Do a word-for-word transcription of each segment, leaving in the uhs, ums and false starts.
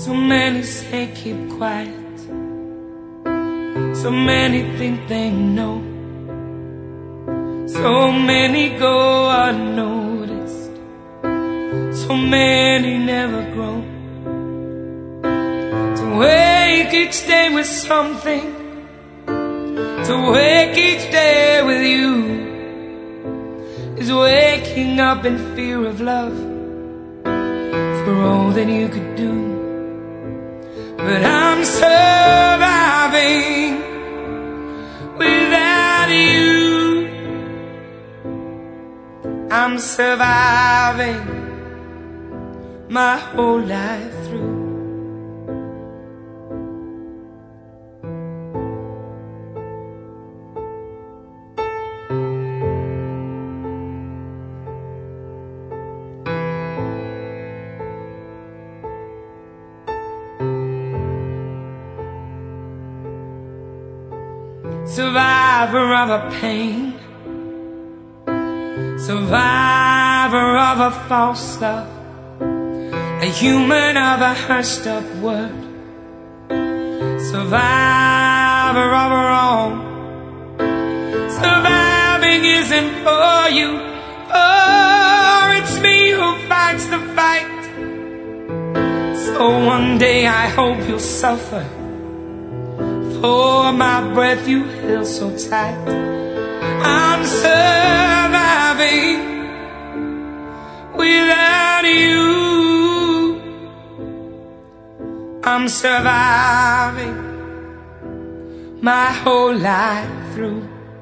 So many say keep quiet, so many think they know, so many go unnoticed, so many never grow. To wake each day with something, to wake each day with you, is waking up in fear of love for all that you could do. But I'm surviving without you. I'm surviving my whole life through. Survivor of a pain, survivor of a false love, a human of a hushed up word, survivor of a wrong. Surviving isn't for you, for it's me who fights the fight. So one day I hope you'll suffer for my breath you held so tight. I'm surviving without you. I'm surviving my whole life through.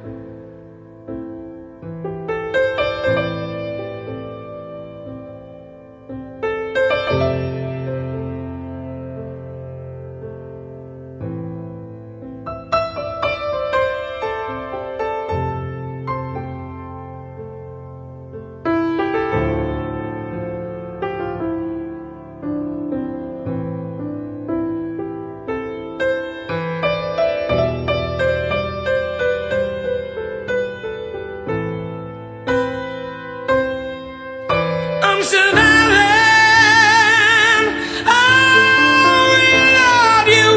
I'm surviving, oh, without you.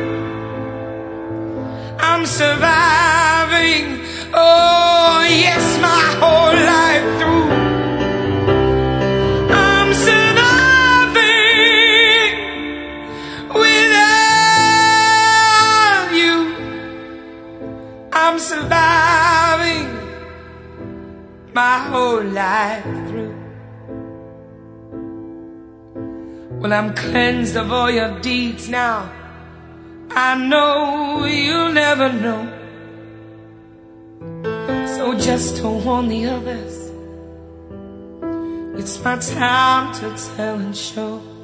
I'm surviving, oh yes, my whole life through. I'm surviving without you. I'm surviving my whole life through. Well, I'm cleansed of all your deeds now. I know you'll never know. So just to warn the others, it's my time to tell and show.